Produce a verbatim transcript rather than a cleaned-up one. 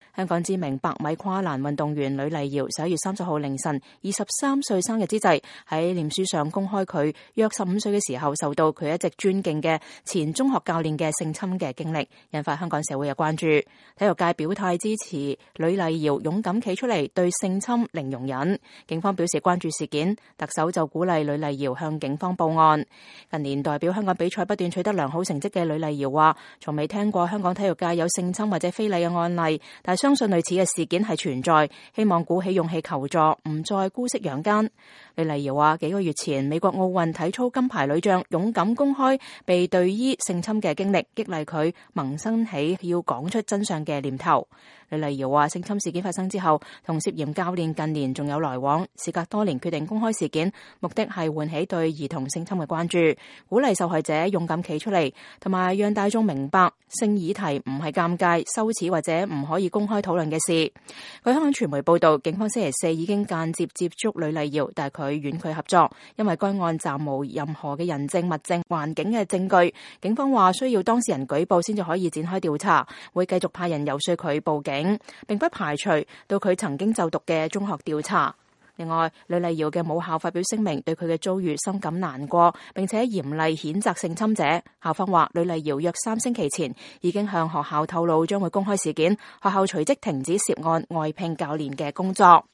香港知名百米跨欄運動員呂麗瑤十一月三十號凌晨二十三歲生日之際，喺臉書上公開佢約十五歲嘅時候受到佢一直尊敬嘅前中學教練嘅性侵嘅經歷，引發香港社會嘅關注。體育界表態支持呂麗瑤勇敢企出嚟對性侵零容忍，警方表示關注事件，特首就鼓勵呂麗瑤向警方報案。近年代表香港比賽不斷取得良好成績嘅呂麗瑤話，從未聽過香港體育界有性侵或者非禮嘅案例，但相信類似嘅事件係存在，希望鼓起勇氣求助，唔再姑息養奸。呂麗瑤話，幾個月前美國奧運體操金牌女將勇敢公開被隊醫性侵嘅經歷，激勵佢萌生起要講出真相嘅念頭。呂麗瑤話，性侵事件發生之後，同涉嫌教練近年仲有來往，事隔多年決定公開事件，目的係喚起對兒童性侵嘅關注，鼓勵受害者勇敢企出嚟，同埋讓大眾明白性議題唔係尷尬、羞恥或者唔可以公開討論嘅事。據香港傳媒報道，警方星期四已經間接接觸呂麗瑤，但係佢婉拒合作，因為該案暫無任何嘅人證、物證、環境嘅證據。警方話需要當事人舉報先至可以展開調查，會繼續派人遊說佢報警，並不排除到佢曾經就讀嘅中學調查。另外，呂麗瑤嘅母校發表聲明，對佢嘅遭遇深感難過，並且嚴厲譴責性侵者。校方話，呂麗瑤約三星期前已經向學校透露將會公開事件，學校隨即停止涉案外聘教練嘅工作。